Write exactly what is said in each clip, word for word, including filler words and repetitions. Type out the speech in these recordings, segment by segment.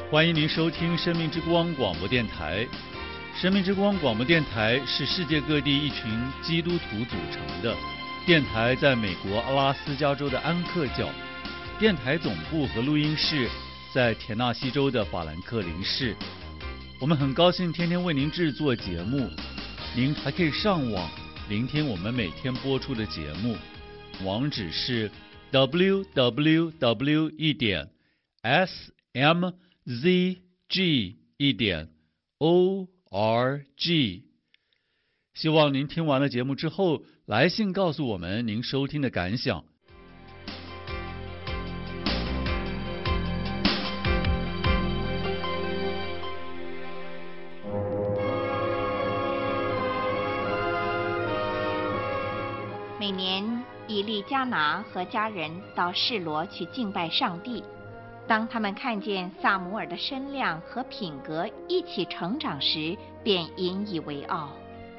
欢迎您收听生命之光广播电台。生命之光广播电台是世界各地一群基督徒组成的电台，在美国阿拉斯加州的安克角，电台总部和录音室在田纳西州的法兰克林市。我们很高兴天天为您制作节目，您还可以上网聆听我们每天播出的节目，网址是 double-u double-u double-u 一点 s m z g 一点 o r g。 希望您听完了节目之后来信告诉我们您收听的感想。 每年以利加拿和家人到示罗去敬拜上帝，当他们看见萨姆尔的身量和品格一起成长时，便引以为傲。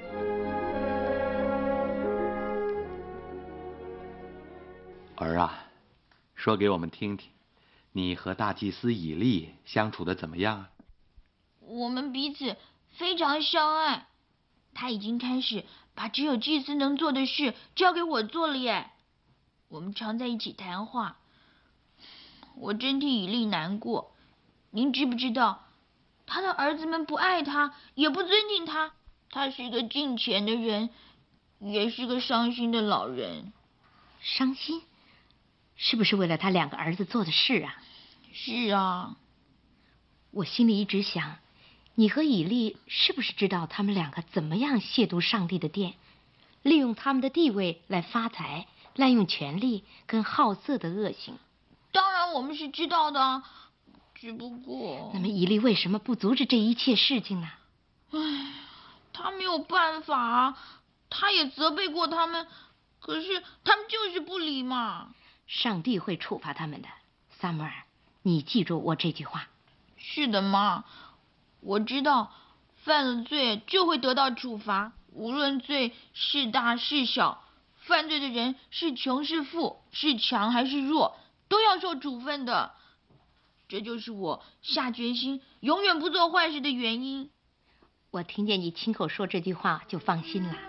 儿啊，说给我们听听，你和大祭司以利相处的怎么样啊？ 我们彼此非常相爱，他已经开始把只有祭司能做的事交给我做了耶。我们常在一起谈话，我真替以利难过。您知不知道，他的儿子们不爱他，也不尊敬他。他是个敬虔的人，也是个伤心的老人。 伤心？是不是为了他两个儿子做的事啊？ 是啊。 我心里一直想，你和以利是不是知道他们两个怎么样亵渎上帝的殿，利用他们的地位来发财，滥用权力跟好色的恶行？ 当然我们是知道的，只不过…… 那么以利为什么不阻止这一切事情呢？ 唉，他没有办法啊，他也责备过他们，可是他们就是不理嘛。 上帝会处罚他们的，萨姆尔，你记住我这句话。 是的，妈，我知道犯了罪就会得到处罚，无论罪是大是小，犯罪的人是穷是富，是强还是弱，都要受处分的。这就是我下决心永远不做坏事的原因。 我听见你亲口说这句话就放心了。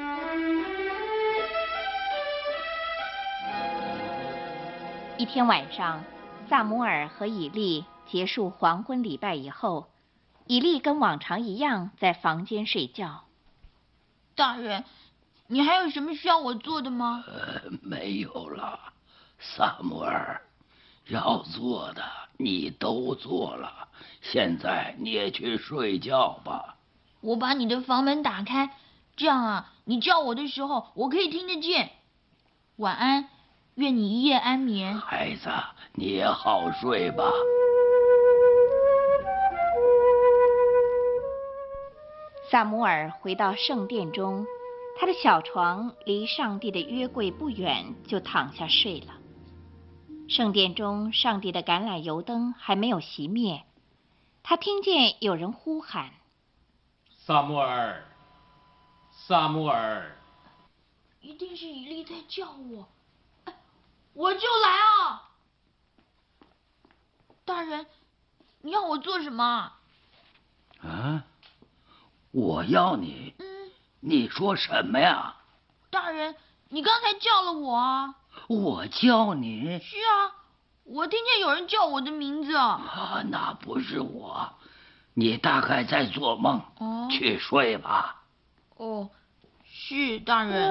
一天晚上，萨姆尔和以利结束黄昏礼拜以后，以利跟往常一样在房间睡觉。 大人，你还有什么需要我做的吗？ 呃，没有了，萨姆尔，要做的你都做了，现在你也去睡觉吧。 我把你的房门打开，这样啊，你叫我的时候我可以听得见。晚安，愿你一夜安眠。 孩子，你也好睡吧。 萨姆尔回到圣殿中，他的小床离上帝的约柜不远，就躺下睡了。圣殿中，上帝的橄榄油灯还没有熄灭，他听见有人呼喊： 萨穆尔，萨穆尔！ 一定是以利在叫我，我就来啊！大人，你要我做什么？ 啊？我要你？ 嗯。 你说什么呀？ 大人，你刚才叫了我啊。 我叫你？ 是啊，我听见有人叫我的名字。 啊，那不是我，你大概在做梦。 哦。 去睡吧。 哦，是大人。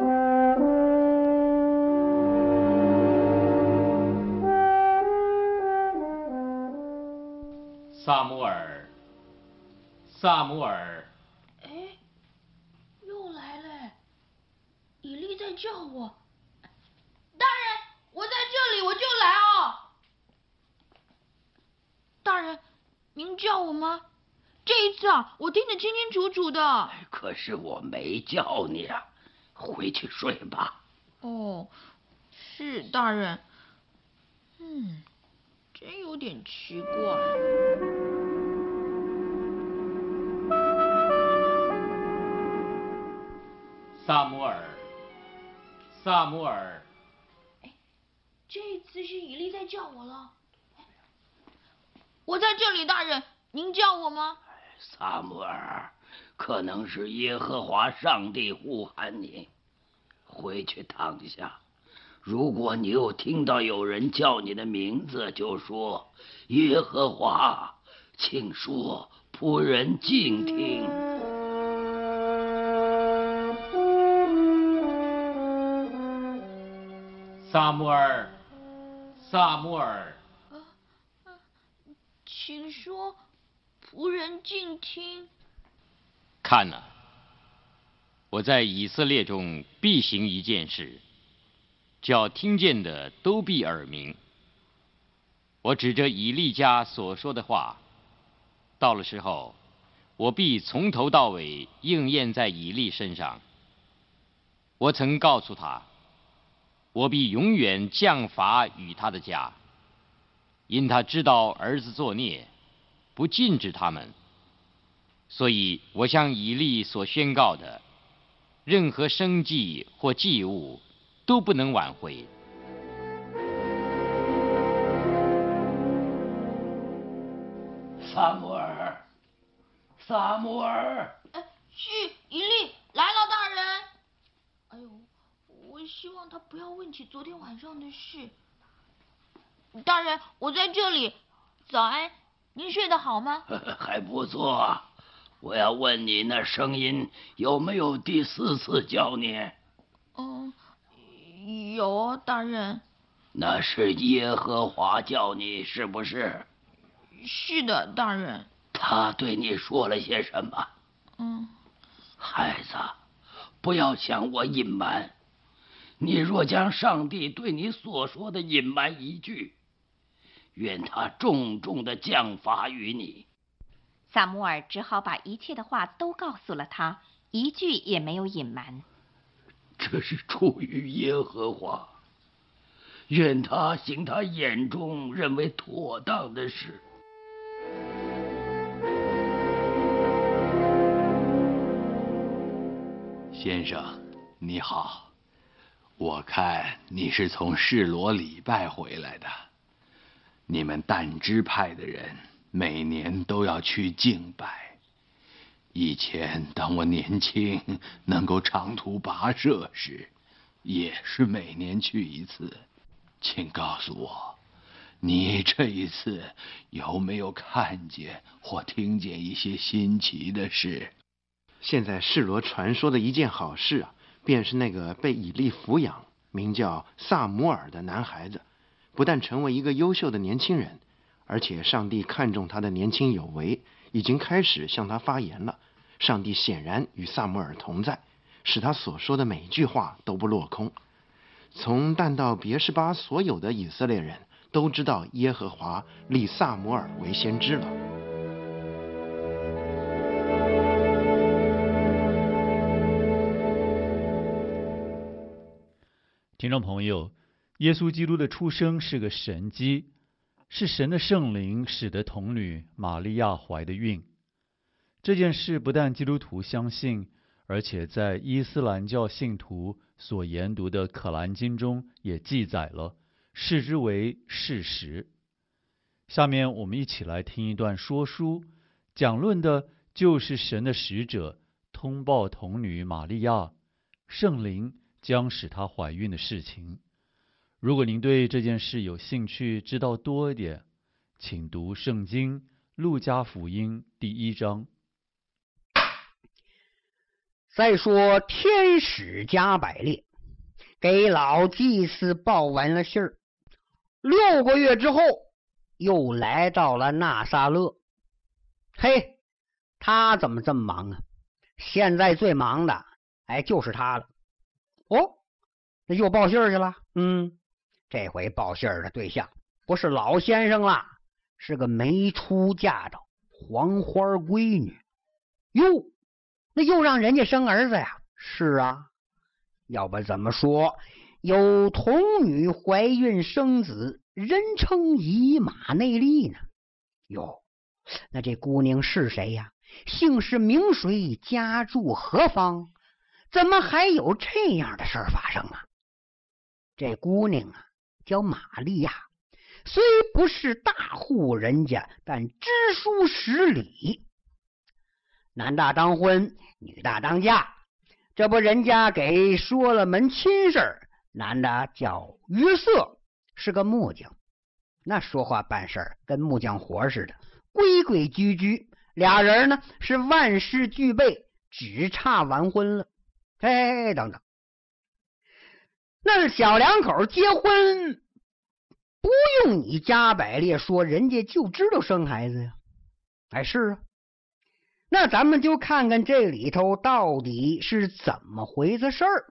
萨姆尔，萨姆尔！ 哎，又来了，以利在叫我。大人，我在这里，我就来啊！大人，您叫我吗？这一次啊，我听得清清楚楚的。 可是我没叫你啊，回去睡吧。 哦，是大人。嗯，真有点奇怪。 萨姆尔，萨姆尔！ 哎，这次是以利在叫我了。 我在这里，大人，您叫我吗？ 撒母耳，可能是耶和华上帝呼喊你，回去躺下。如果你又听到有人叫你的名字，就说耶和华，请说，仆人静听。 撒母耳，撒母耳， 请说，仆人静听。 看哪，我在以色列中必行一件事，叫听见的都必耳鸣。我指着以利家所说的话，到了时候，我必从头到尾应验在以利身上。我曾告诉他，我必永远降罚与他的家，因他知道儿子作孽，不禁止他们。所以我向以利所宣告的，任何生祭或祭物都不能挽回。 撒母耳，撒母耳！ 哎，是以利来了，大人。哎呦，我希望他不要问起昨天晚上的事。大人，我在这里。早安，您睡得好吗？ 还不错。我要问你，那声音有没有第四次叫你？ 嗯，有，大人。 那是耶和华叫你，是不是？ 是的，大人。 他对你说了些什么？ 嗯， 孩子，不要向我隐瞒。你若将上帝对你所说的隐瞒一句，愿他重重的降罚于你。 撒母耳只好把一切的话都告诉了他，一句也没有隐瞒。 这是出于耶和华，愿他行他眼中认为妥当的事。 先生，你好，我看你是从示罗礼拜回来的。你们但支派的人每年都要去敬拜。以前当我年轻能够长途跋涉时，也是每年去一次。请告诉我，你这一次有没有看见或听见一些新奇的事？ 现在示罗传说的一件好事啊，便是那个被以利抚养，名叫撒母耳的男孩子，不但成为一个优秀的年轻人，而且上帝看重他的年轻有为，已经开始向他发言了。上帝显然与撒母耳同在，使他所说的每一句话都不落空。从但到别是巴，所有的以色列人都知道耶和华立撒母耳为先知了。 听众朋友，耶稣基督的出生是个神迹，是神的圣灵使得童女玛利亚怀的孕。这件事不但基督徒相信，而且在伊斯兰教信徒所研读的可兰经中也记载了，视之为事实。下面我们一起来听一段说书，讲论的就是神的使者通报童女玛利亚，圣灵将使她怀孕的事情。如果您对这件事有兴趣知道多一点，请读圣经路加福音第一章。 再说天使加百列给老祭司报完了信儿，六个月之后又来到了纳撒勒。嘿，他怎么这么忙啊？现在最忙的哎就是他了。哦，那又报信儿去了。嗯，这回报信儿的对象不是老先生了，是个没出嫁的黄花闺女。哟，那又让人家生儿子呀？是啊，要不怎么说有童女怀孕生子，人称以马内利呢？哟，那这姑娘是谁呀？姓氏名谁？家住何方？怎么还有这样的事儿发生啊？这姑娘啊，叫玛利亚， 虽不是大户人家，但知书识礼。男大当婚，女大当嫁，这不人家给说了门亲事。男的叫约瑟，是个木匠，那说话办事跟木匠活似的，规规矩矩。俩人呢是万事俱备，只差完婚了。哎，等等，那小两口结婚不用你加百列说，人家就知道生孩子呀。哎，是啊，那咱们就看看这里头到底是怎么回事儿。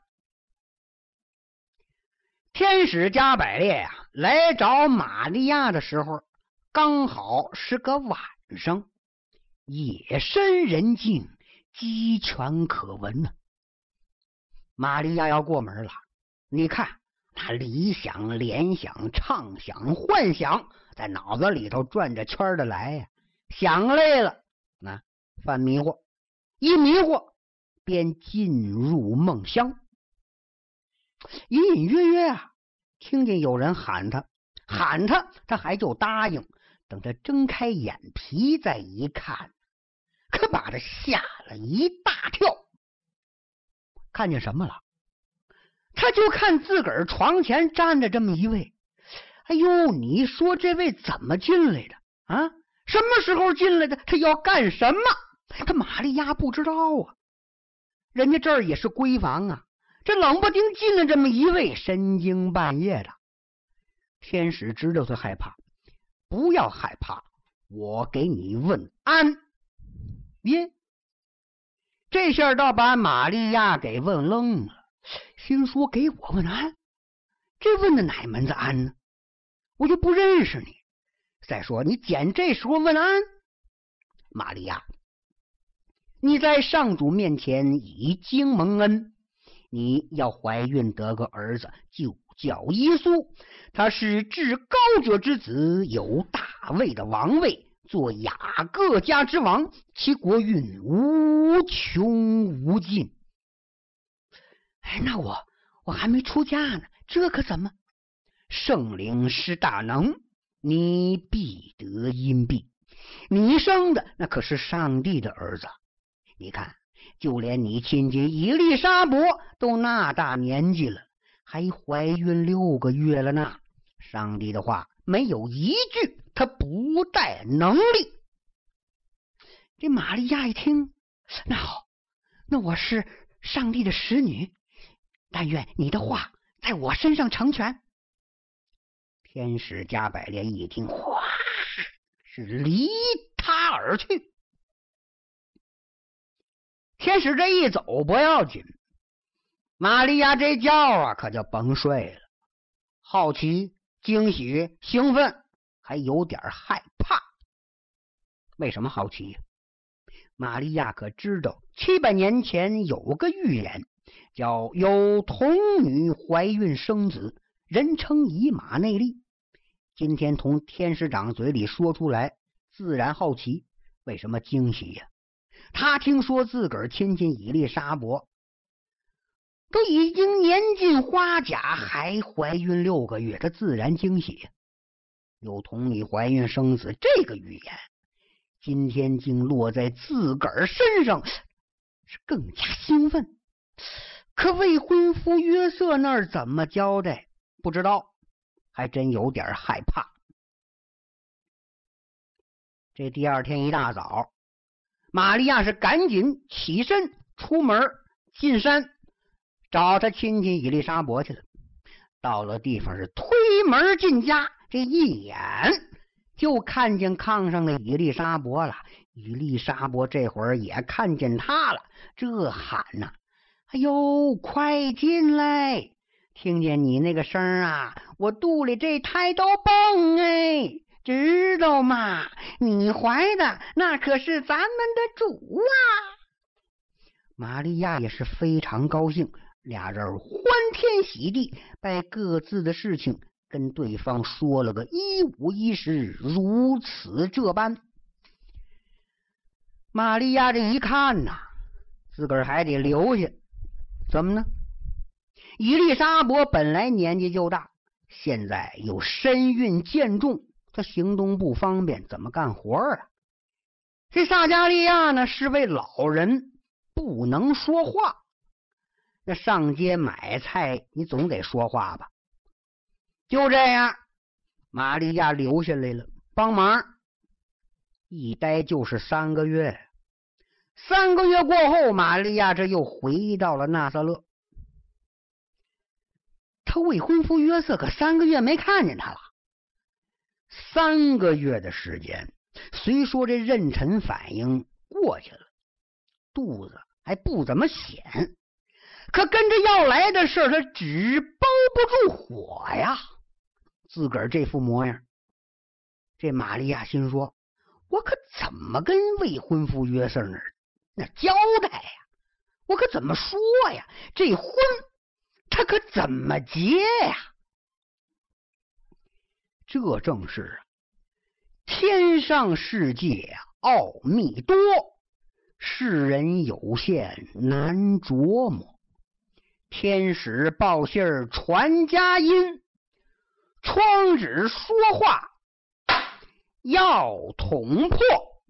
天使加百列呀、啊，来找玛利亚的时候，刚好是个晚上，夜深人静，鸡犬可闻呢、啊。玛利亚要过门了，你看他理想、联想、畅想、幻想，在脑子里头转着圈的来呀、啊。想累了，那犯迷惑，一迷惑便进入梦乡。隐隐约约啊，听见有人喊他，喊他，他还就答应。等他睁开眼皮再一看，可把他吓了一大跳。看见什么了？他就看自个儿床前站着这么一位。哎呦，你说这位怎么进来的啊？什么时候进来的？他要干什么？他玛利亚不知道啊。人家这儿也是闺房啊，这冷不丁进了这么一位，深更半夜的。天使知道他害怕，不要害怕，我给你问安。耶，这下倒把玛利亚给问愣了，心说给我问安，这问的哪门子安呢？我就不认识你。再说你捡这时候问安，玛利亚，你在上主面前已经蒙恩，你要怀孕得个儿子，就叫耶稣。他是至高者之子，有大卫的王位，做雅各家之王，其国运无穷无尽。哎，那我我还没出嫁呢，这可怎么？圣灵施大能，你必得荫庇。你生的那可是上帝的儿子。你看，就连你亲戚以利沙伯都那大年纪了，还怀孕六个月了呢。上帝的话没有一句他不带能力。这玛利亚一听，那好，那我是上帝的使女，但愿你的话在我身上成全。天使加百列一听，哗，是离他而去。天使这一走不要紧，玛利亚这觉啊可就甭睡了，好奇、惊喜、兴奋，还有点害怕。为什么好奇？玛利亚可知道七百年前有个预言，叫有童女怀孕生子，人称以马内利。今天从天使长嘴里说出来，自然好奇。为什么惊喜呀、啊？他听说自个儿亲戚以利沙伯都已经年近花甲，还怀孕六个月，他自然惊喜。有童女怀孕生子这个预言，今天竟落在自个儿身上，是更加兴奋。可未婚夫约瑟那儿怎么交代？不知道，还真有点害怕。这第二天一大早，玛利亚是赶紧起身出门进山找他亲戚以利沙伯去了。到了地方是推门进家，这一眼就看见炕上的以利沙伯了。以利沙伯这会儿也看见他了，这喊呐、啊：“哎呦，快进来！听见你那个声啊，我肚里这胎都蹦哎，知道吗？你怀的那可是咱们的主啊！”玛利亚也是非常高兴，俩人欢天喜地，把各自的事情跟对方说了个一五一十，如此这般。玛利亚这一看呐、啊，自个儿还得留下，怎么呢？以利沙伯本来年纪就大， 现在有身孕渐重，他行动不方便，怎么干活啊？这撒加利亚呢，是位老人，不能说话。那上街买菜，你总得说话吧？就这样，玛利亚留下来了，帮忙。一待就是三个月。三个月过后，玛利亚这又回到了拿撒勒。他未婚夫约瑟可三个月没看见他了。三个月的时间，虽说这妊娠反应过去了，肚子还不怎么显，可跟着要来的事儿，他纸包不住火呀。自个儿这副模样，这玛利亚心说，我可怎么跟未婚夫约瑟那儿那交代呀？我可怎么说呀？这婚他可怎么结呀？这正是天上世界奥秘多，世人有限难琢磨。天使报信儿传佳音，窗纸说话要捅破。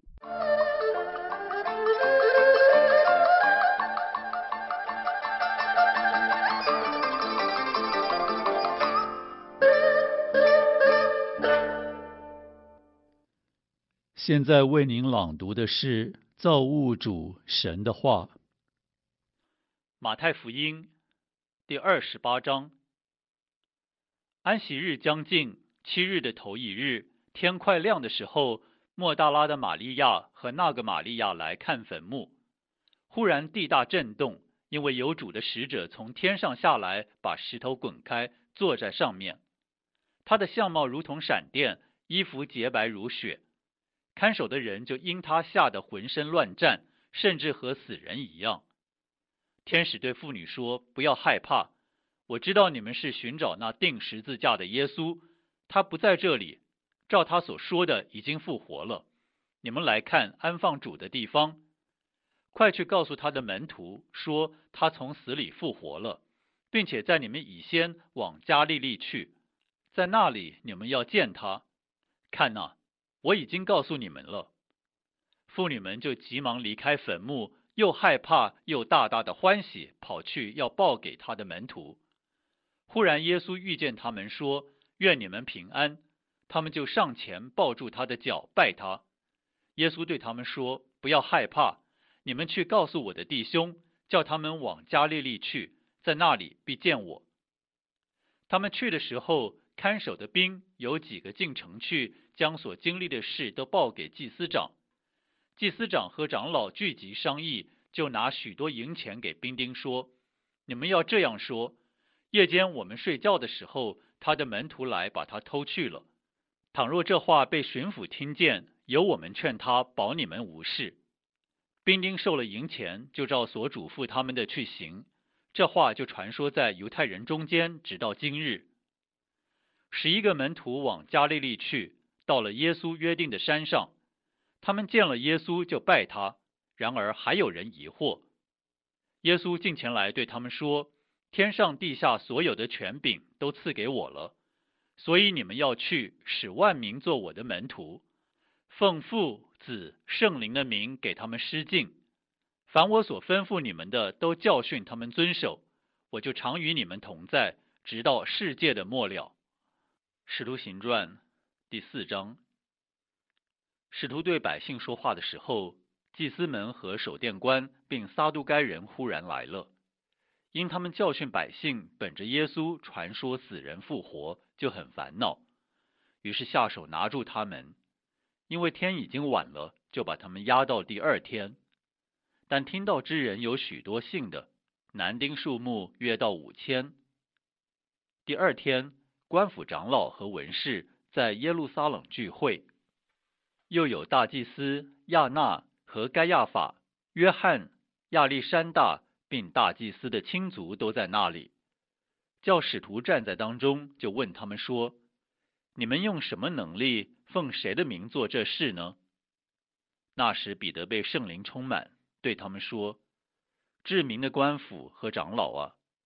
现在为您朗读的是造物主神的话。马太福音第二十八章。安息日将近，七日的头一日，天快亮的时候，莫大拉的玛利亚和那个玛利亚来看坟墓。忽然地大震动，因为有主的使者从天上下来，把石头滚开，坐在上面。他的相貌如同闪电，衣服洁白如雪。看守的人就因他吓得浑身乱颤，甚至和死人一样。天使对妇女说，不要害怕，我知道你们是寻找那钉十字架的耶稣，他不在这里，照他所说的已经复活了。你们来看安放主的地方，快去告诉他的门徒说，他从死里复活了，并且在你们以先往加利利去，在那里你们要见他。看哪，我已经告诉你们了。妇女们就急忙离开坟墓，又害怕又大大的欢喜，跑去要报给他的门徒。忽然耶稣遇见他们，说，愿你们平安。他们就上前抱住他的脚，拜他。耶稣对他们说，不要害怕，你们去告诉我的弟兄，叫他们往加利利去，在那里必见我。他们去的时候，看守的兵有几个进城去，将所经历的事都报给祭司长。祭司长和长老聚集商议，就拿许多银钱给兵丁说，你们要这样说，夜间我们睡觉的时候，他的门徒来把他偷去了。倘若这话被巡抚听见，由我们劝他保你们无事。兵丁受了银钱，就照所嘱咐他们的去行。这话就传说在犹太人中间，直到今日。十一个门徒往加利利去，到了耶稣约定的山上。他们见了耶稣就拜他，然而还有人疑惑。耶稣近前来对他们说，天上地下所有的权柄都赐给我了，所以你们要去，使万民做我的门徒，奉父子圣灵的名给他们施浸。凡我所吩咐你们的，都教训他们遵守，我就常与你们同在，直到世界的末了。使徒行传第四章。使徒对百姓说话的时候，祭司们和守殿官并撒都该人忽然来了，因他们教训百姓，本着耶稣传说死人复活，就很烦恼，于是下手拿住他们。因为天已经晚了，就把他们押到第二天。但听到之人有许多信的，男丁数目约到五千。第二天，官府长老和文士在耶路撒冷聚会，又有大祭司亚那和该亚法、约翰、亚历山大并大祭司的亲族都在那里。叫使徒站在当中，就问他们说，你们用什么能力奉谁的名做这事呢？那时彼得被圣灵充满，对他们说，至明的官府和长老啊，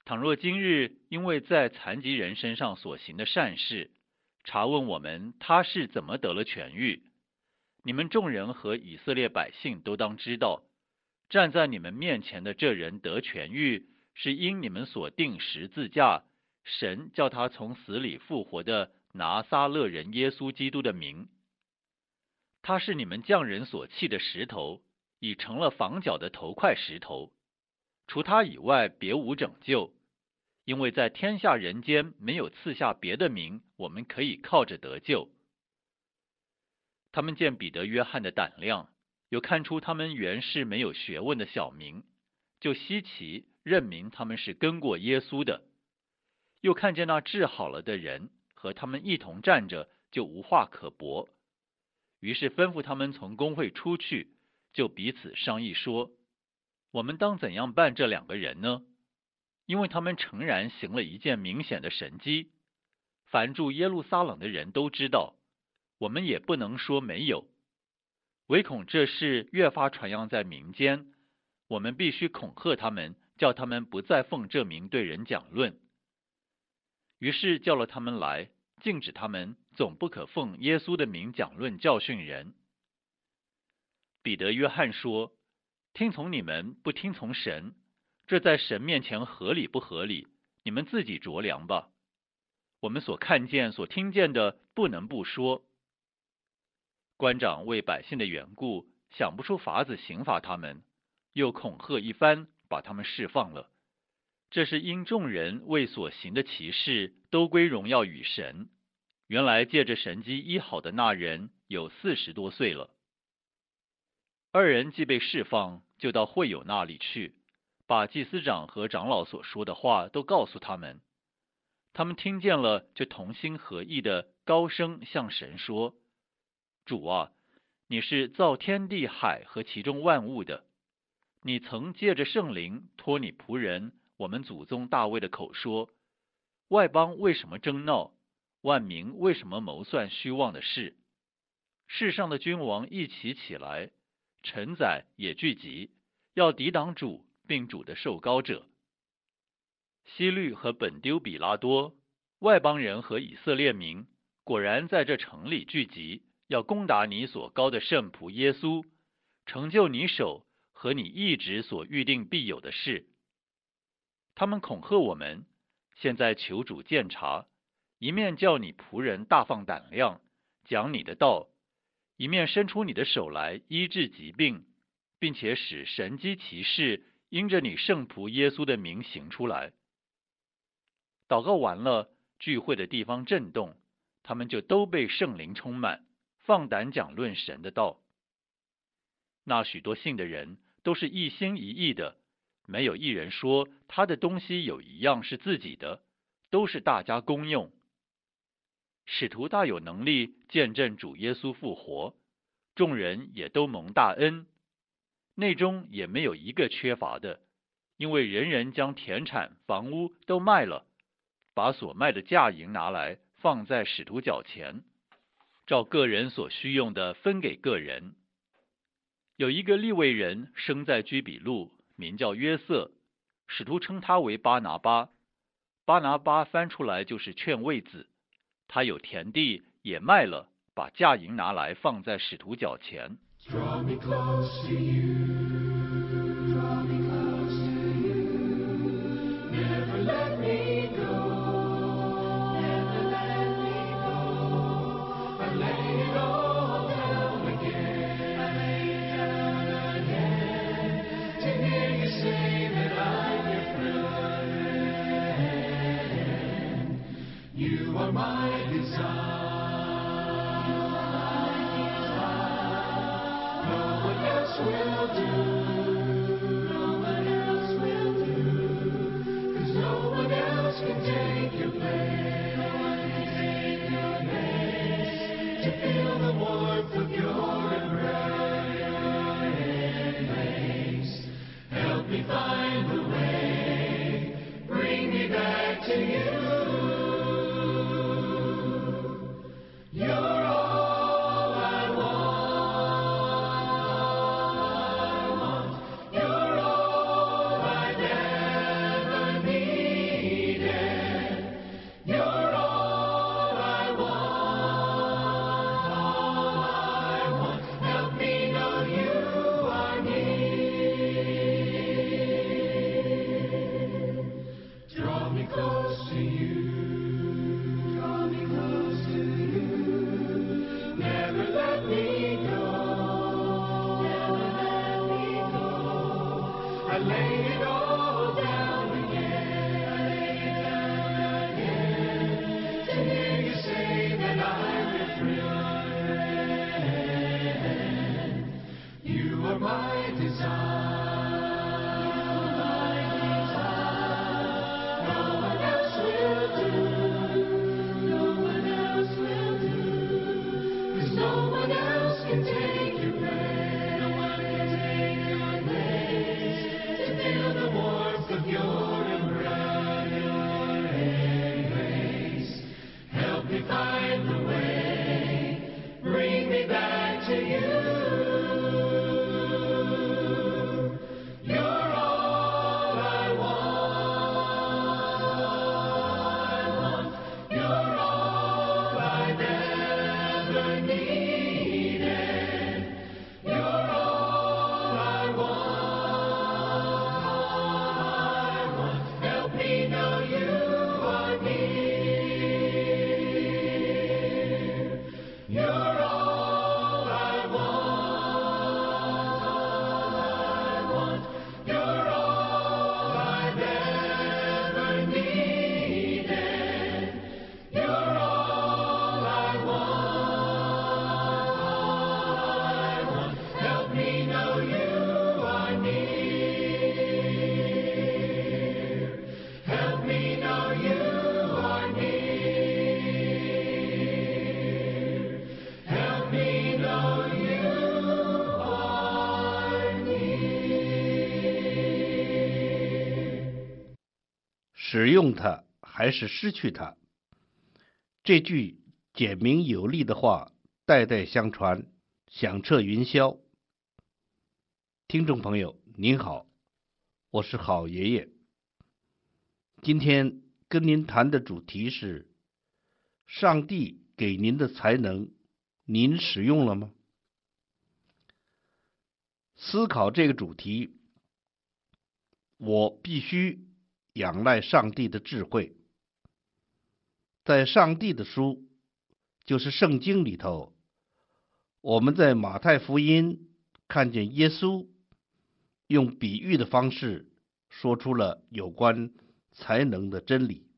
倘若今日因为在残疾人身上所行的善事，查问我们他是怎么得了痊愈，你们众人和以色列百姓都当知道，站在你们面前的这人得痊愈，是因你们所定十字架，神叫他从死里复活的拿撒勒人耶稣基督的名。他是你们匠人所弃的石头，已成了房角的头块石头，除他以外别无拯救，因为在天下人间没有赐下别的名，我们可以靠着得救。他们见彼得、约翰的胆量，又看出他们原是没有学问的小民，就稀奇，认明他们是跟过耶稣的。又看见那治好了的人和他们一同站着，就无话可驳。于是吩咐他们从公会出去，就彼此商议说，我们当怎样办这两个人呢？因为他们诚然行了一件明显的神迹，凡住耶路撒冷的人都知道，我们也不能说没有，唯恐这事越发传扬在民间，我们必须恐吓他们，叫他们不再奉这名对人讲论。于是叫了他们来，禁止他们总不可奉耶稣的名讲论教训人。彼得、约翰说，听从你们不听从神，这在神面前合理不合理？你们自己酌量吧。我们所看见、所听见的，不能不说。官长为百姓的缘故，想不出法子刑罚他们，又恐吓一番，把他们释放了。这是因众人为所行的奇事，都归荣耀与神。原来借着神迹医好的那人有四十多岁了。二人既被释放，就到会友那里去，把祭司长和长老所说的话都告诉他们。他们听见了，就同心合意的高声向神说，主啊，你是造天地海和其中万物的，你曾借着圣灵托你仆人我们祖宗大卫的口说，外邦为什么争闹，万民为什么谋算虚妄的事？世上的君王一起起来，臣宰也聚集，要抵挡主并主的受膏者。希律和本丢比拉多，外邦人和以色列民，果然在这城里聚集，要攻打你所膏的圣仆耶稣，成就你手和你一直所预定必有的事。他们恐吓我们，现在求主鉴察，一面叫你仆人大放胆量，讲你的道，一面伸出你的手来医治疾病，并且使神迹奇事因着你圣仆耶稣的名行出来。祷告完了，聚会的地方震动，他们就都被圣灵充满，放胆讲论神的道。那许多信的人都是一心一意的，没有一人说他的东西有一样是自己的，都是大家公用。使徒大有能力见证主耶稣复活，众人也都蒙大恩，内中也没有一个缺乏的，因为人人将田产房屋都卖了，把所卖的价银拿来放在使徒脚前，照个人所需用的分给个人。有一个利未人生在居比路，名叫约瑟，使徒称他为巴拿巴。巴拿巴翻出来就是劝慰子。他有田地也卖了，把价银拿来放在使徒脚前。Draw me close to you, draw me close to you, never let me go, never let me go. I lay it all down again, I lay it down again, to hear you say that I'm your friend. You are my desire. Will do, no one else will do, 'cause no one else can take your place, no one can take your place, to feel the warmth of your embrace. Help me find the way, bring me back to you. You're all I want. 使用它还是失去它。这句简明有力的话代代相传，响彻云霄。听众朋友您好，我是好爷爷。今天跟您谈的主题是：上帝给您的才能，您使用了吗？思考这个主题，我必须仰赖上帝的智慧。在上帝的书，就是圣经里头，我们在马太福音看见耶稣用比喻的方式说出了有关才能的真理。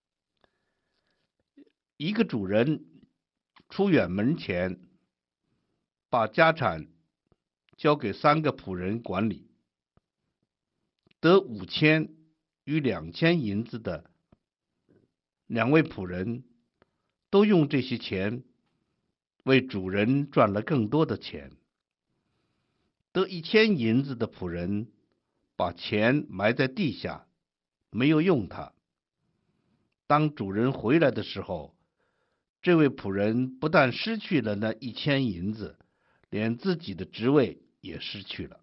一个主人出远门前，把家产交给三个仆人管理，得五千与两千银子的两位仆人都用这些钱为主人赚了更多的钱。得一千银子的仆人把钱埋在地下，没有用它。当主人回来的时候，这位仆人不但失去了那一千银子，连自己的职位也失去了。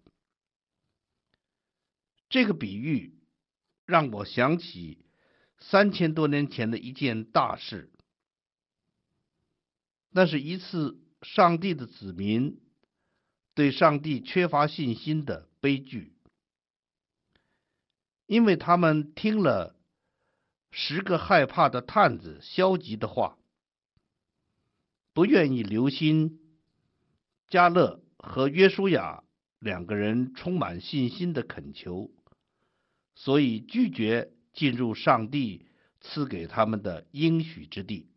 这个比喻让我想起三千多年前的一件大事。那是一次上帝的子民对上帝缺乏信心的悲剧，因为他们听了十个害怕的探子消极的话，不愿意留心迦勒和约书亚两个人充满信心的恳求，所以拒绝进入上帝赐给他们的应许之地。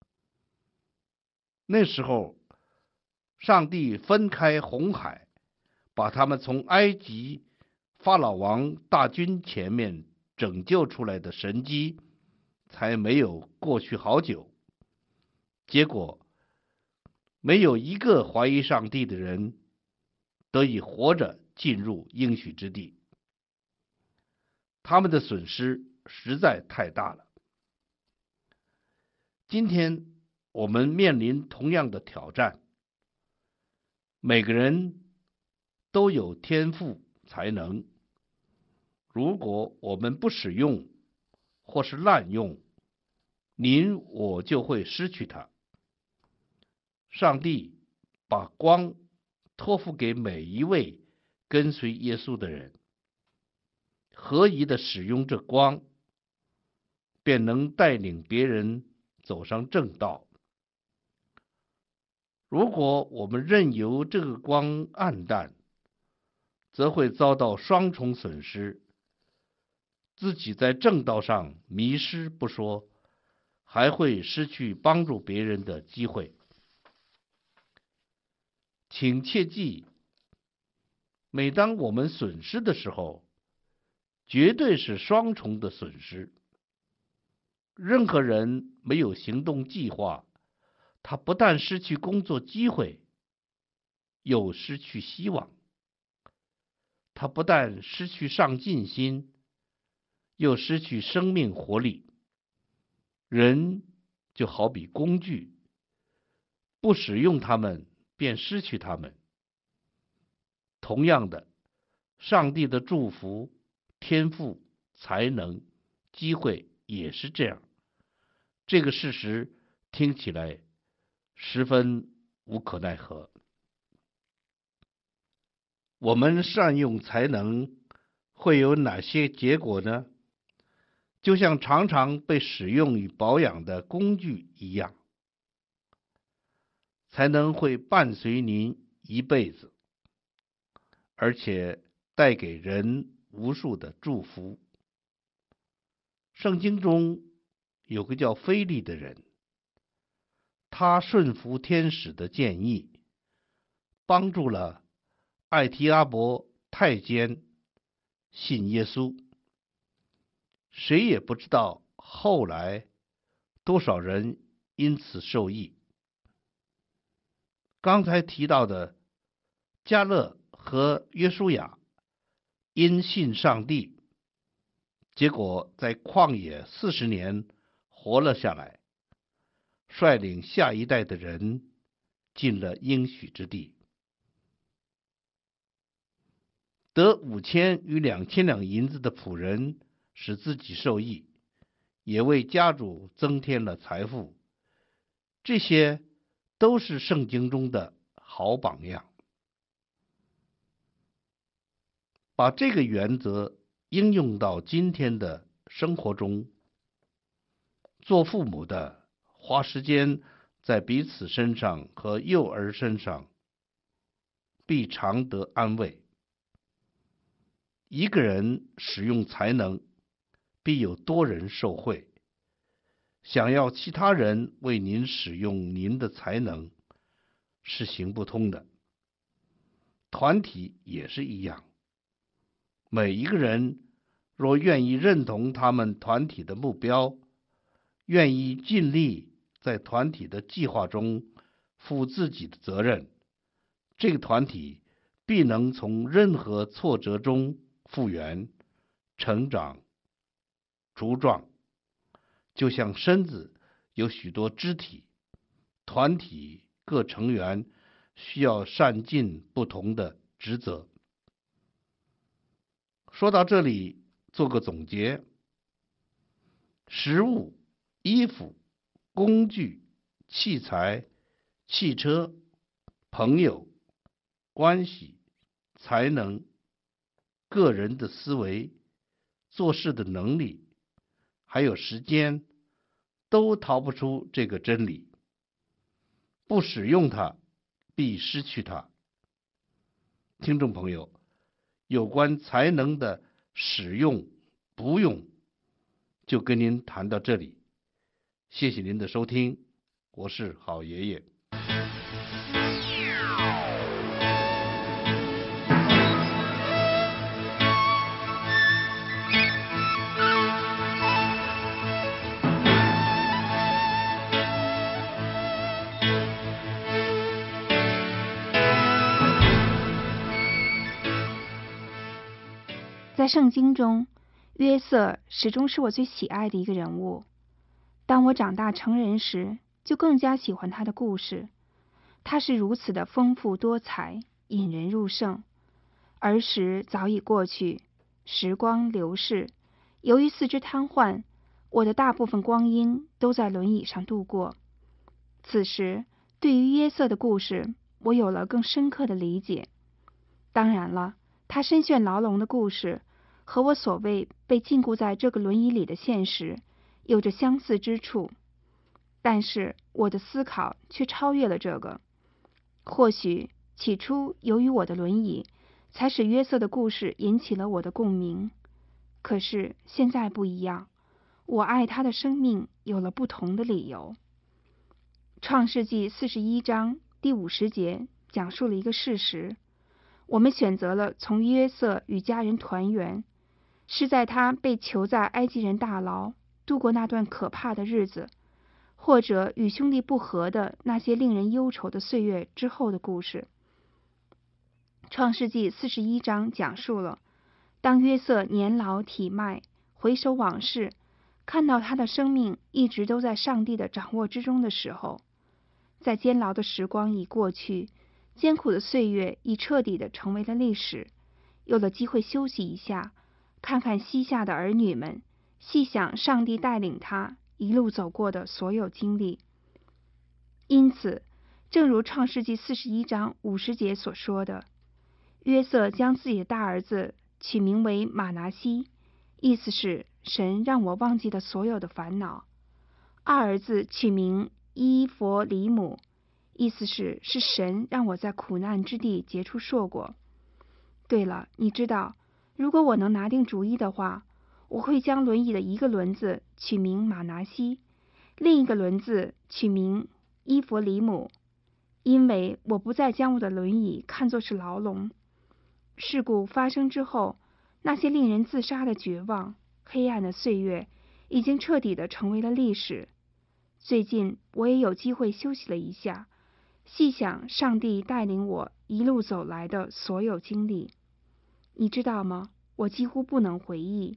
那时候，上帝分开红海，把他们从埃及法老王大军前面拯救出来的神迹才没有过去好久。结果没有一个怀疑上帝的人得以活着进入应许之地，他们的损失实在太大了。今天我们面临同样的挑战，每个人都有天赋才能，如果我们不使用或是滥用，您我就会失去它。上帝把光托付给每一位跟随耶稣的人，合宜的使用这光，便能带领别人走上正道。如果我们任由这个光暗淡，则会遭到双重损失，自己在正道上迷失不说，还会失去帮助别人的机会。请切记，每当我们损失的时候，绝对是双重的损失。任何人没有行动计划，他不但失去工作机会，又失去希望。他不但失去上进心，又失去生命活力。人就好比工具，不使用它们，便失去它们。同样的，上帝的祝福、天赋、才能、机会也是这样。这个事实听起来十分无可奈何。我们善用才能会有哪些结果呢？就像常常被使用与保养的工具一样，才能会伴随您一辈子，而且带给人无数的祝福。圣经中有个叫腓利的人，他顺服天使的建议，帮助了艾提阿伯太监信耶稣。谁也不知道后来多少人因此受益。刚才提到的迦勒和约书亚因信上帝， 结果在旷野四十年活了下来，率领下一代的人进了应许之地。得五千与两千两银子的仆人使自己受益，也为家主增添了财富。这些都是圣经中的好榜样。把这个原则应用到今天的生活中，做父母的花时间在彼此身上和幼儿身上，必常得安慰。一个人使用才能，必有多人受惠。想要其他人为您使用您的才能，是行不通的。团体也是一样，每一个人若愿意认同他们团体的目标，愿意尽力在团体的计划中负自己的责任，这个团体必能从任何挫折中复原、成长、茁壮。就像身子有许多肢体，团体各成员需要善尽不同的职责。说到这里，做个总结：食物、衣服、工具、器材、汽车、朋友、关系、才能、个人的思维、做事的能力，还有时间，都逃不出这个真理。不使用它，必失去它。听众朋友，有关才能的使用、不用，就跟您谈到这里。谢谢您的收听，我是好爷爷。 在圣经中，约瑟始终是我最喜爱的一个人物。当我长大成人时，就更加喜欢他的故事。他是如此的丰富多彩，引人入胜。儿时早已过去，时光流逝，由于四肢瘫痪，我的大部分光阴都在轮椅上度过。此时，对于约瑟的故事，我有了更深刻的理解。当然了，他身陷牢笼的故事和我所谓被禁锢在这个轮椅里的现实有着相似之处，但是我的思考却超越了这个。或许起初由于我的轮椅，才使约瑟的故事引起了我的共鸣，可是现在不一样，我爱他的生命有了不同的理由。创世纪四十一章第五十节讲述了一个事实：我们选择了从约瑟与家人团圆，是在他被囚在埃及人大牢度过那段可怕的日子，或者与兄弟不和的那些令人忧愁的岁月之后的故事。创世纪四十一章讲述了，当约瑟年老体迈，回首往事，看到他的生命一直都在上帝的掌握之中的时候，在监牢的时光已过去，艰苦的岁月已彻底的成为了历史，有了机会休息一下，看看膝下的儿女们，细想上帝带领他一路走过的所有经历。因此，正如创世纪四十一章五十节所说的，约瑟将自己的大儿子取名为马拿西，意思是神让我忘记了所有的烦恼；二儿子取名伊弗里姆，意思是是神让我在苦难之地结出硕果。对了，你知道，如果我能拿定主意的话，我会将轮椅的一个轮子取名马拿西，另一个轮子取名伊弗里姆，因为我不再将我的轮椅看作是牢笼。事故发生之后，那些令人自杀的绝望、黑暗的岁月已经彻底的成为了历史。最近我也有机会休息了一下，细想上帝带领我一路走来的所有经历。你知道吗？我几乎不能回忆，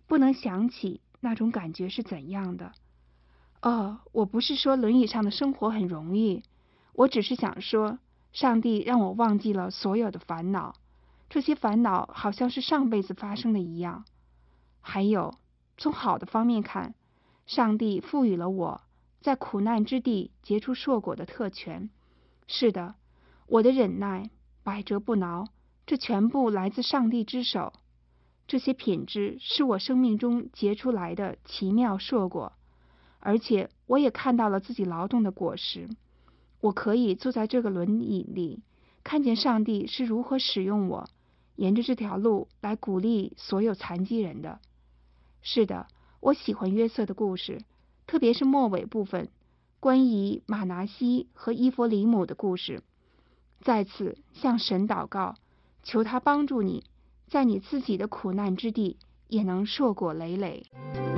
不能想起那种感觉是怎样的。哦，我不是说轮椅上的生活很容易，我只是想说，上帝让我忘记了所有的烦恼，这些烦恼好像是上辈子发生的一样。还有，从好的方面看，上帝赋予了我在苦难之地结出硕果的特权。是的，我的忍耐、百折不挠，这全部来自上帝之手。这些品质是我生命中结出来的奇妙硕果，而且我也看到了自己劳动的果实。我可以坐在这个轮椅里，看见上帝是如何使用我，沿着这条路来鼓励所有残疾人的。是的，我喜欢约瑟的故事，特别是末尾部分，关于马拿西和伊弗里姆的故事。在此向神祷告，求他帮助你，在你自己的苦难之地也能硕果累累。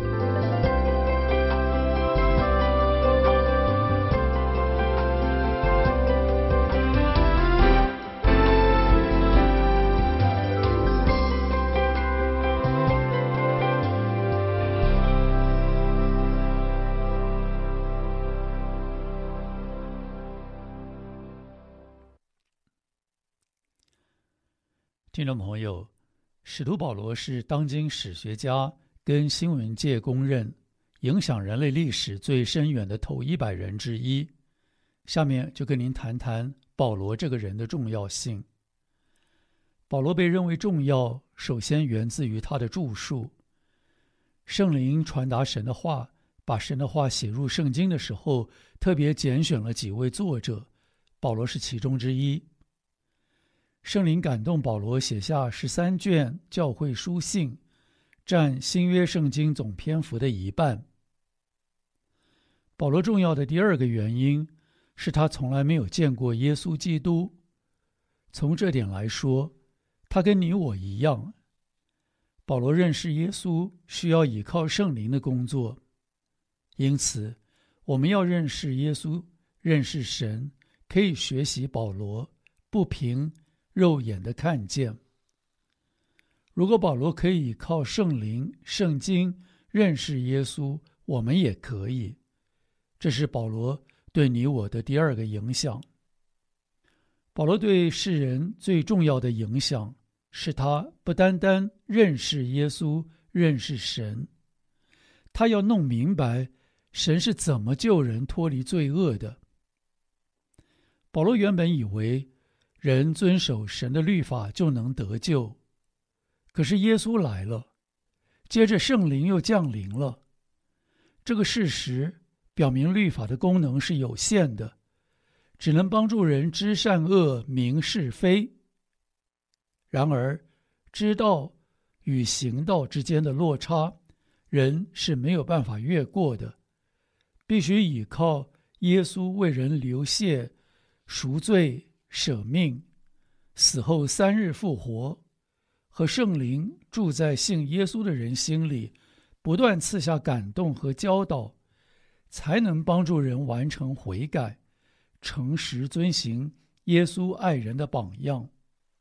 听众朋友，使徒保罗是当今史学家跟新闻界公认影响人类历史最深远的头一百人之一。下面就跟您谈谈保罗这个人的重要性。保罗被认为重要，首先源自于他的著述。圣灵传达神的话，把神的话写入圣经的时候，特别拣选了几位作者，保罗是其中之一。圣灵感动保罗写下十三卷教会书信，占新约圣经总篇幅的一半。保罗重要的第二个原因是他从来没有见过耶稣基督。从这点来说，他跟你我一样。保罗认识耶稣需要依靠圣灵的工作，因此我们要认识耶稣，认识神，可以学习保罗，不凭肉眼的看见。如果保罗可以靠圣灵、圣经认识耶稣，我们也可以。这是保罗对你我的第二个影响。保罗对世人最重要的影响是他不单单认识耶稣，认识神，他要弄明白神是怎么救人脱离罪恶的。保罗原本以为人遵守神的律法就能得救，可是耶稣来了，接着圣灵又降临了。这个事实表明律法的功能是有限的，只能帮助人知善恶、明是非。然而，知道与行道之间的落差，人是没有办法越过的，必须依靠耶稣为人流血、赎罪、舍命，死后三日复活，和圣灵住在信耶稣的人心里，不断赐下感动和教导，才能帮助人完成悔改，诚实遵行耶稣爱人的榜样。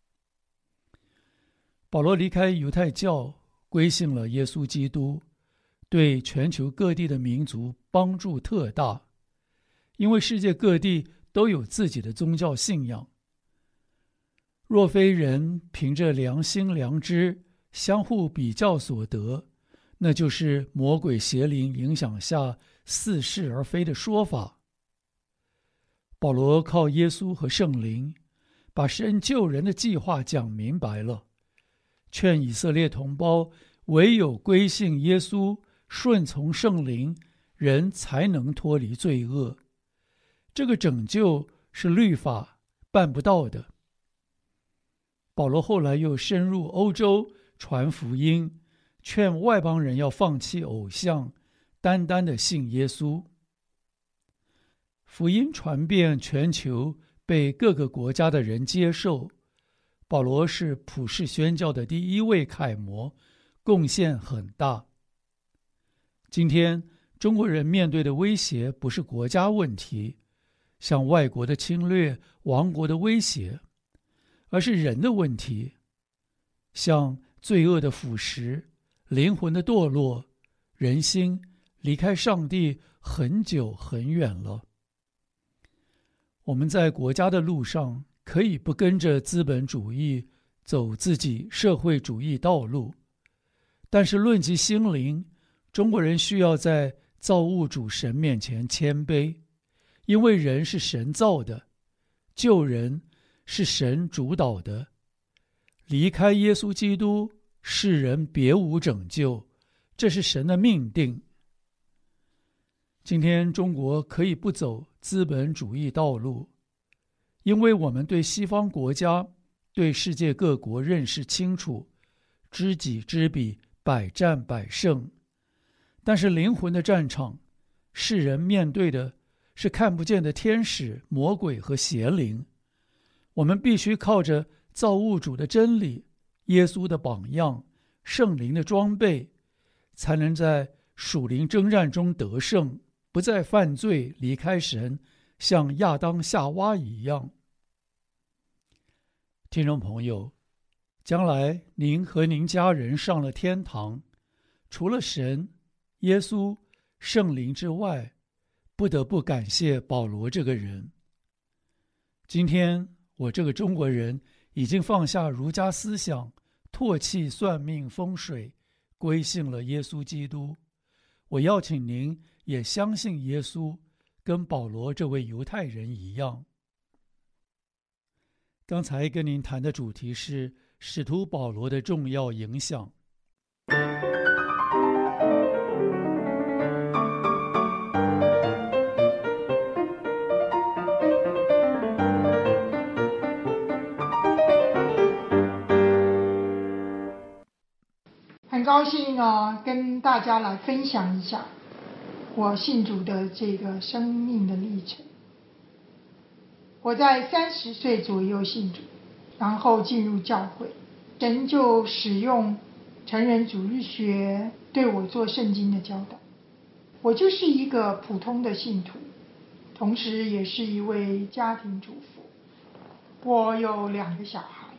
保罗离开犹太教，归信了耶稣基督，对全球各地的民族帮助特大，因为世界各地都有自己的宗教信仰。若非人凭着良心良知相互比较所得，那就是魔鬼邪灵影响下似是而非的说法。保罗靠耶稣和圣灵，把神救人的计划讲明白了，劝以色列同胞唯有归信耶稣，顺从圣灵，人才能脱离罪恶。这个拯救是律法办不到的。保罗后来又深入欧洲传福音，劝外邦人要放弃偶像，单单的信耶稣。福音传遍全球，被各个国家的人接受。保罗是普世宣教的第一位楷模，贡献很大。今天中国人面对的威胁不是国家问题，像外国的侵略、亡国的威胁，而是人的问题，像罪恶的腐蚀、 灵魂的堕落，人心离开上帝很久很远了。我们在国家的路上可以不跟着资本主义走自己社会主义道路，但是论及心灵，中国人需要在造物主神面前谦卑，因为人是神造的，救人是神主导的。离开耶稣基督，世人别无拯救，这是神的命定。今天中国可以不走资本主义道路，因为我们对西方国家、对世界各国认识清楚，知己知彼，百战百胜。但是灵魂的战场，世人面对的是看不见的天使、魔鬼和邪灵。我们必须靠着造物主的真理、耶稣的榜样、圣灵的装备，才能在属灵征战中得胜，不再犯罪，离开神，像亚当夏娃一样。听众朋友，将来您和您家人上了天堂，除了神、耶稣、圣灵之外，不得不感谢保罗这个人。今天我这个中国人已经放下儒家思想，唾弃算命风水，归信了耶稣基督。我邀请您也相信耶稣，跟保罗这位犹太人一样。刚才跟您谈的主题是使徒保罗的重要影响。 很高兴呢，跟大家来分享一下我信主的这个生命的历程。我在三十岁左右信主，然后进入教会，神就使用成人主日学对我做圣经的教导。我就是一个普通的信徒，同时也是一位家庭主妇。我有两个小孩。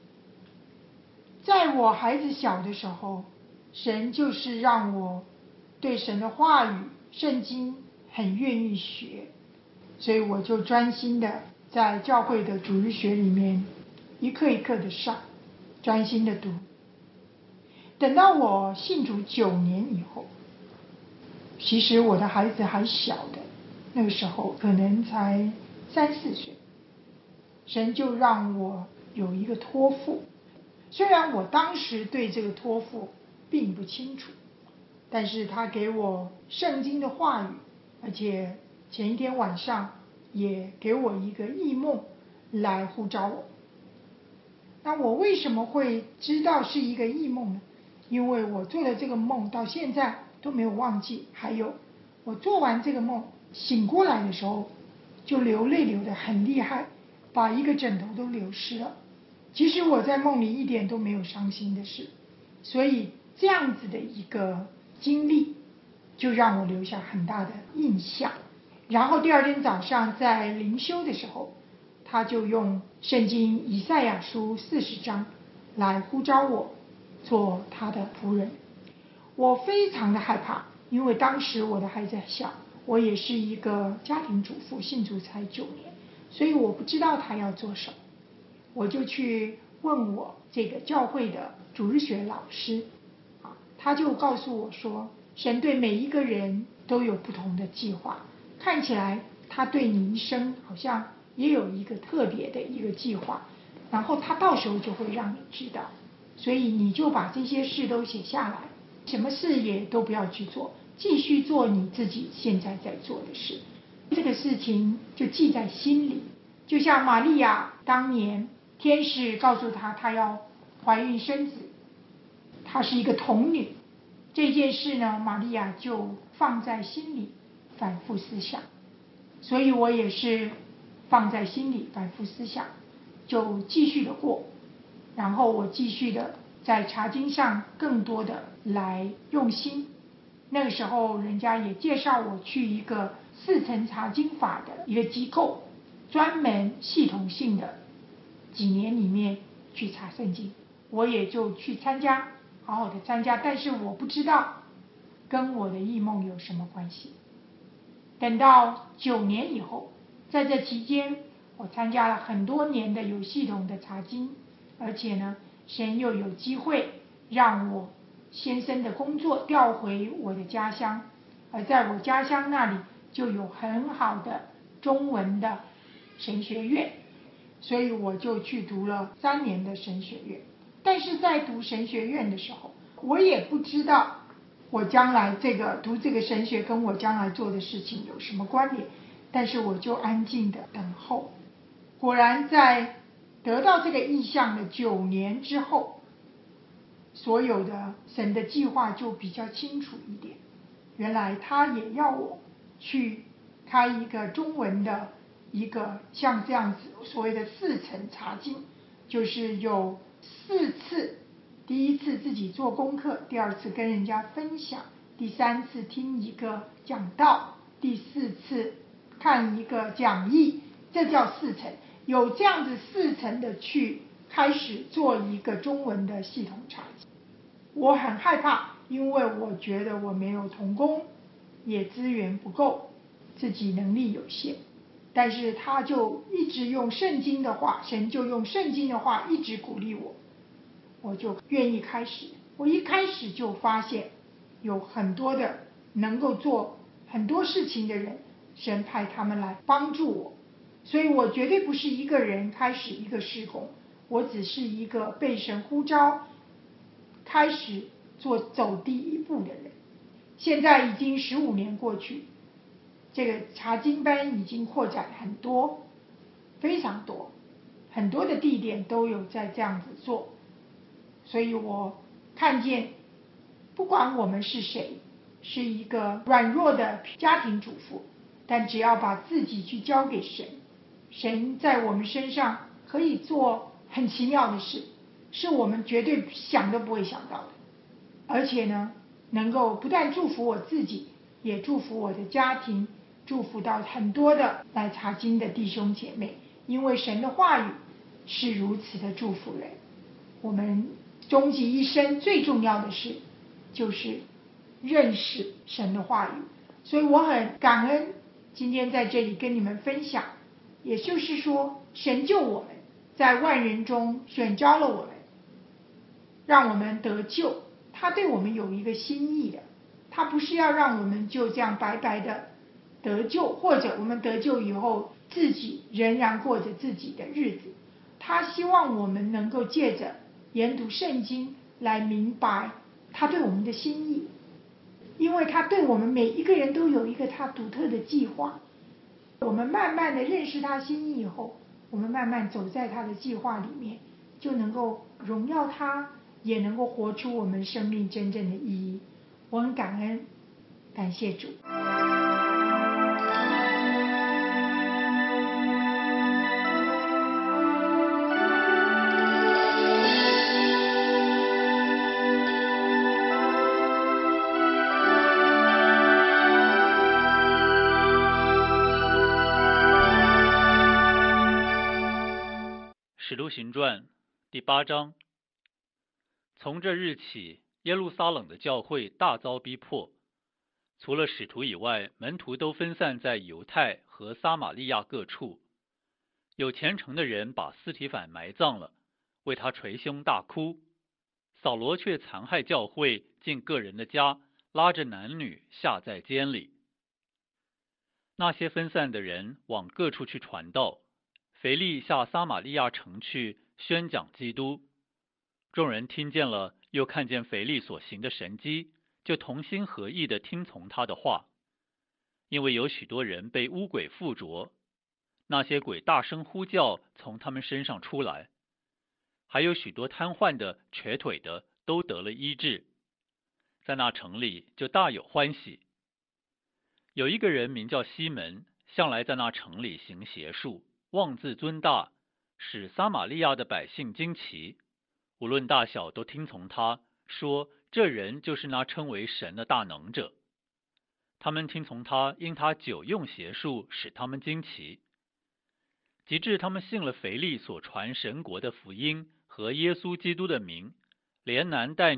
在我孩子小的时候，神就是让我对神的话语、圣经很愿意学，所以我就专心的在教会的主日学里面一课一课的上，专心的读。等到我信主九年以后，其实我的孩子还小的，那个时候可能才三四岁，神就让我有一个托付。虽然我当时对这个托付并不清楚，但是他给我圣经的话语，而且前一天晚上也给我一个异梦来呼召我。那我为什么会知道是一个异梦呢？因为我做的这个梦到现在都没有忘记，还有我做完这个梦醒过来的时候就流泪流得很厉害，把一个枕头都流湿了。其实我在梦里一点都没有伤心的事，所以这样子的一个经历就让我留下很大的印象。然后第二天早上在灵修的时候，他就用圣经以赛亚书四十章来呼召我做他的仆人。我非常的害怕，因为当时我的孩子小，我也是一个家庭主妇，信主才九年，所以我不知道他要做什么。我就去问我这个教会的主日学老师，啊，他就告诉我说，神对每一个人都有不同的计划，看起来他对你一生好像也有一个特别的一个计划，然后他到时候就会让你知道，所以你就把这些事都写下来，什么事也都不要去做，继续做你自己现在在做的事。这个事情就记在心里，就像玛利亚当年天使告诉她她要怀孕生子，她是一个童女，这件事呢玛利亚就放在心里反复思想，所以我也是放在心里反复思想，就继续的过，然后我继续的在查经上更多的来用心。那个时候人家也介绍我去一个四层查经法的一个机构，专门系统性的几年里面去查圣经，我也就去参加， 好好的参加，但是我不知道跟我的异梦有什么关系。等到九年以后，在这期间，我参加了很多年的有系统的查经，而且呢，神又有机会让我先生的工作调回我的家乡，而在我家乡那里就有很好的中文的神学院，所以我就去读了三年的神学院。但是在读神学院的时候，我也不知道我将来这个读这个神学跟我将来做的事情有什么关联，但是我就安静的等候。果然在得到这个意象的九年之后，所有的神的计划就比较清楚一点。原来他也要我去开一个中文的一个像这样子所谓的四层查经，就是有四次，第一次自己做功课，第二次跟人家分享，第三次听一个讲道，第四次看一个讲义，这叫四层。有这样子四层的去开始做一个中文的系统查经。我很害怕，因为我觉得我没有同工，也资源不够，自己能力有限。但是他就一直用圣经的话，神就用圣经的话一直鼓励我，我就愿意开始。我一开始就发现有很多的能够做很多事情的人，神派他们来帮助我，所以我绝对不是一个人开始一个事工，我只是一个被神呼召开始做走第一步的人。现在已经十五年过去，这个查经班已经扩展很多，非常多，很多的地点都有在这样子做。所以我看见，不管我们是谁，是一个软弱的家庭主妇，但只要把自己去交给神，神在我们身上可以做很奇妙的事，是我们绝对想都不会想到的。而且呢，能够不但祝福我自己，也祝福我的家庭，祝福到很多的来查经的弟兄姐妹，因为神的话语是如此的祝福人。我们终极一生最重要的事就是认识神的话语，所以我很感恩今天在这里跟你们分享，也就是说神救我们，在万人中选召了我们，让我们得救，他对我们有一个心意的，他不是要让我们就这样白白的得救，或者我们得救以后自己仍然过着自己的日子，他希望我们能够借着研读圣经来明白他对我们的心意，因为他对我们每一个人都有一个他独特的计划。我们慢慢的认识他心意以后，我们慢慢走在他的计划里面，就能够荣耀他，也能够活出我们生命真正的意义。我很感恩，感谢主。 使徒行传第八章。从这日起，耶路撒冷的教会大遭逼迫，除了使徒以外，门徒都分散在犹太和撒玛利亚各处。有虔诚的人把司提反埋葬了，为他捶胸大哭。扫罗却残害教会，进个人的家，拉着男女下在监里。那些分散的人往各处去传道。腓力下撒玛利亚城去宣讲基督，众人听见了，又看见腓力所行的神迹，就同心合意地听从他的话。因为有许多人被污鬼附着，那些鬼大声呼叫，从他们身上出来，还有许多瘫痪的、瘸腿的都得了医治，在那城里就大有欢喜。有一个人名叫西门，向来在那城里行邪术，妄自尊大，使撒玛利亚的百姓惊奇，无论大小都听从他，说这人就是那称为神的大能者。他们听从他，因他久用邪术，使他们惊奇。及至他们信了腓力所传神国的福音和耶稣基督的名，连男带女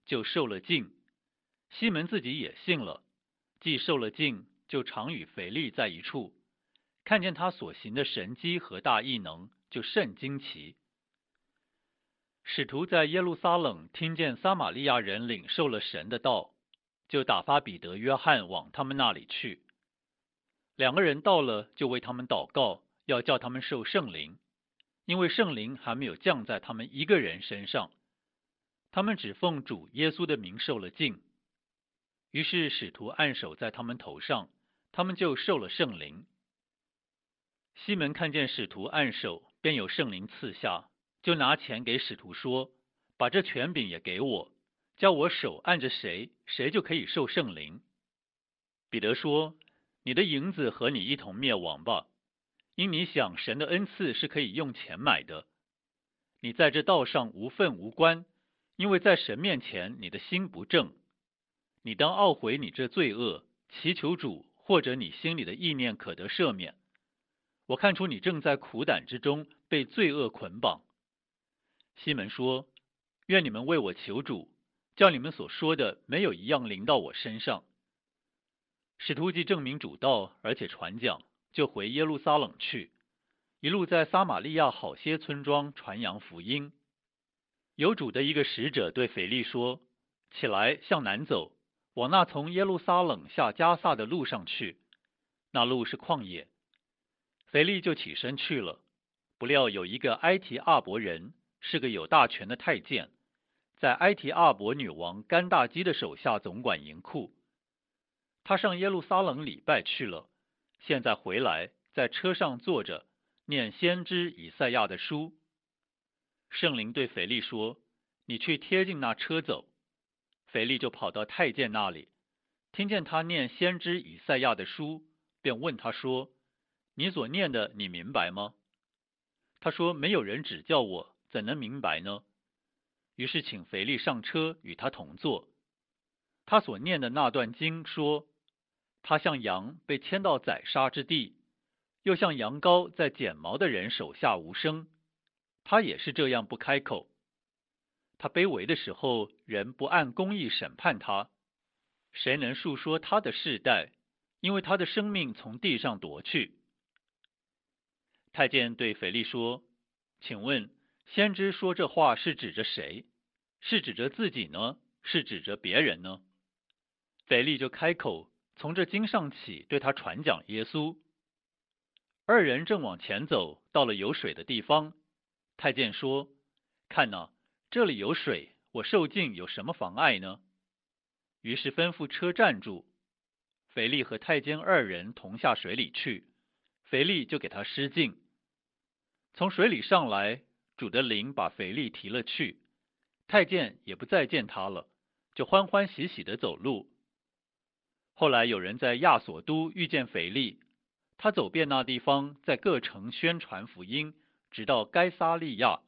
就受了浸。西门自己也信了，既受了浸，就常与腓力在一处，看见他所行的神迹和大异能，就甚惊奇。使徒在耶路撒冷听见撒玛利亚人领受了神的道，就打发彼得、约翰往他们那里去。两个人到了，就为他们祷告，要叫他们受圣灵，因为圣灵还没有降在他们一个人身上。他们只奉主耶稣的名受了浸。于是使徒按手在他们头上，他们就受了圣灵。西门看见使徒按手，便有圣灵赐下，就拿钱给使徒说：“把这权柄也给我，叫我手按着谁，谁就可以受圣灵。”彼得说：“你的银子和你一同灭亡吧，因你想神的恩赐是可以用钱买的。你在这道上无份无关，因为在神面前你的心不正。你当懊悔你这罪恶，祈求主，或者你心里的意念可得赦免。我看出你正在苦胆之中，被罪恶捆绑。”西门说：“愿你们为我求主，叫你们所说的没有一样临到我身上。”使徒既证明主道，而且传讲，就回耶路撒冷去，一路在撒玛利亚好些村庄传扬福音。有主的一个使者对腓力说：“起来，向南走，往那从耶路撒冷下迦萨的路上去，那路是旷野。”腓力就起身去了。不料有一个埃提阿伯人，是个有大权的太监，在埃提阿伯女王甘大基的手下总管银库。他上耶路撒冷礼拜去了，现在回来，在车上坐着，念先知以赛亚的书。圣灵对腓力说：“你去贴近那车走。”腓力就跑到太监那里，听见他念先知以赛亚的书，便问他说：“你所念的，你明白吗？”他说：“没有人指教我，怎能明白呢？”于是请腓力上车，与他同坐。他所念的那段经说：“他像羊被牵到宰杀之地，又像羊羔在剪毛的人手下无声，他也是这样不开口。他卑微的时候，人不按公义审判他，谁能述说他的世代？因为他的生命从地上夺去。”太监对腓力说：“请问，先知说这话是指着谁？是指着自己呢？是指着别人呢？”腓力就开口，从这经上起，对他传讲耶稣。二人正往前走，到了有水的地方。太监说：“看哪，这里有水，我受浸有什么妨碍呢？”于是吩咐车站住。腓力和太监二人同下水里去，腓力就给他施浸。从水里上来，主的灵把腓力提了去，太监也不再见他了，就欢欢喜喜地走路。后来有人在亚索都遇见腓力，他走遍那地方，在各城宣传福音，直到该撒利亚。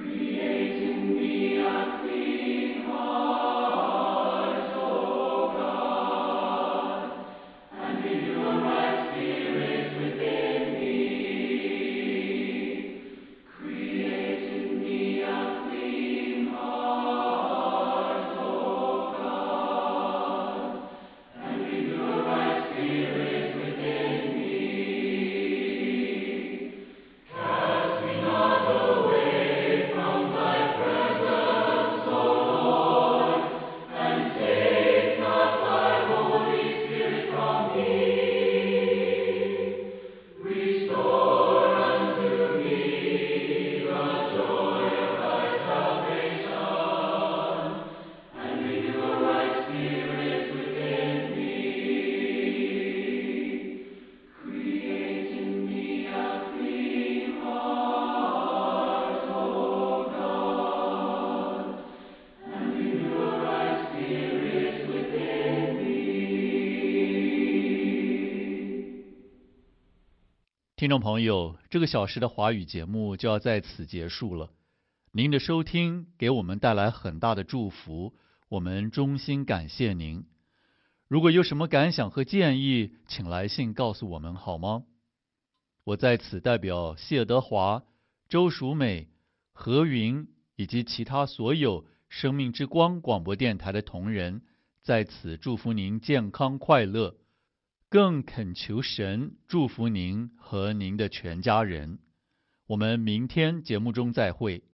听众朋友，这个小时的华语节目就要在此结束了。您的收听给我们带来很大的祝福，我们衷心感谢您。如果有什么感想和建议，请来信告诉我们好吗？我在此代表谢德华、周淑美、何云以及其他所有生命之光广播电台的同仁在此祝福您健康快乐，更恳求神祝福您和您的全家人。我们明天节目中再会。